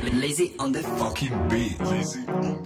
Lazy on the fucking beat. Lazy on the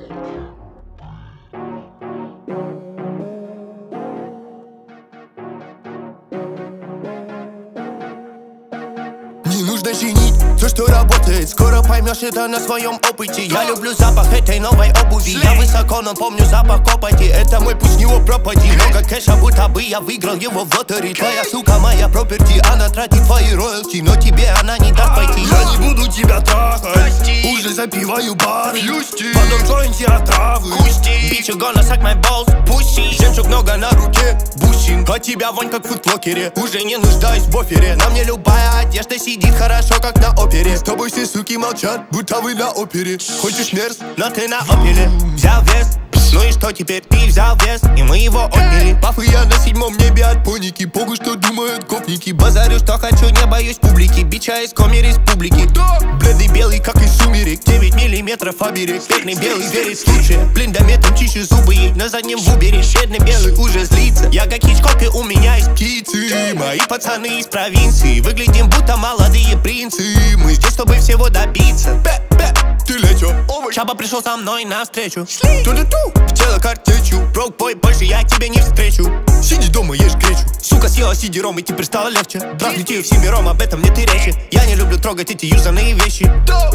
Не нужно чинить то, что работает. Скоро поймешь это на своем опыте. Я люблю запах этой новой обуви. Я высоко, но помню запах копоти. Это мой путь, с него пропади. Много кэша, будто бы я выиграл его в лотерее. Твоя сука моя проперти, она тратит твои роялти, но тебе она не даст пойти. Я не буду тебя трахать, уже запиваю бары. Потом джойнте от травы. Bitch, you gonna suck my balls, pussy. Жемчуг много на руке, бусин. От тебя вонь как в фудблокере. Уже не нуждаюсь в офере. На мне любая одежда сидит хорошо, как на опере. С тобой все суки молчат, будто вы на опере. Хочешь мерз, но ты на опеле. Взял вес, ну и что теперь? Ты взял вес, и мы его отняли. Пафы я на 7-м небе от поники. Погу, что думают гопники. Базарю, что хочу, не боюсь публики. Бича из коми республики. Бледный белый, как из сумерек. 9 миллиметров оберег. Бедный белый верит в лучшее. Блиндометом чищу зубы ей на заднем вубере. Бедный белый уже злится. Я как Хичкок, и у меня есть птицы. Мои пацаны из провинции. Выглядим будто молодые принцы. Мы здесь, чтобы всего добиться. Ты лечо, Чаба пришел со мной навстречу. Ту-ту-ту, в тело картечью. Брок-бой, больше я тебя не встречу. Сиди дома, ешь гречу. Сука съела сидером, и теперь стало легче. Трахнуть ее всемиром, об этом нет и речи. Я не люблю трогать эти юзанные вещи.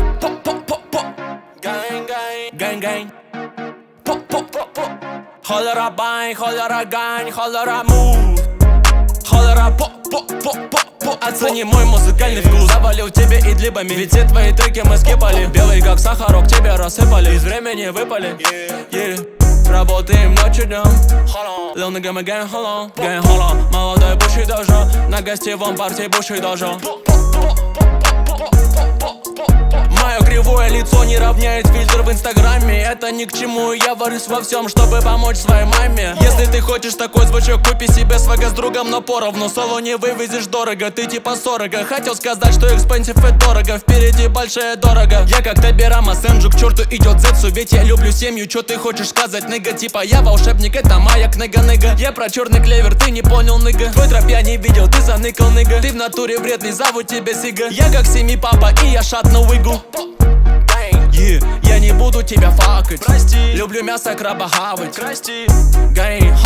Гэнг-гэнг, холера байн, холера гань, холера мув, холера по-по-по-по-по. Оцени мой музыкальный вкус. Завалил тебе идлибами, ведь все твои треки мы скипали. Белый как сахарок, тебе рассыпали. Из времени выпали, работаем ночью днем. Lil nigga мы gang холон, gang холон. Молодой буши дожо, на гостевом парте буши дожо. Мое кривое лицо не равняет фильтр в инстаграме. Это ни к чему, я варюсь во всем, чтобы помочь своей маме. Если ты хочешь такой звучок, купи себе свага с другом, но поровну. Соло не вывезешь дорого, ты типа 40. Хотел сказать, что экспенсив и дорого. Впереди большая дорога. Я как Табирама Сенджу, к черту идет зетсу. Ведь я люблю семью, что ты хочешь сказать, ныга? Типа я волшебник, это маяк, ныга-ныга. Я про черный клевер, ты не понял, ныга. Твой троп я не видел, ты заныкал, ныга. Ты в натуре вредный, зовут тебя Сига. Я как семи папа, и я шат на уигу. Я не буду тебя факать. Прости. Люблю мясо краба хавать. Прости. Гэй,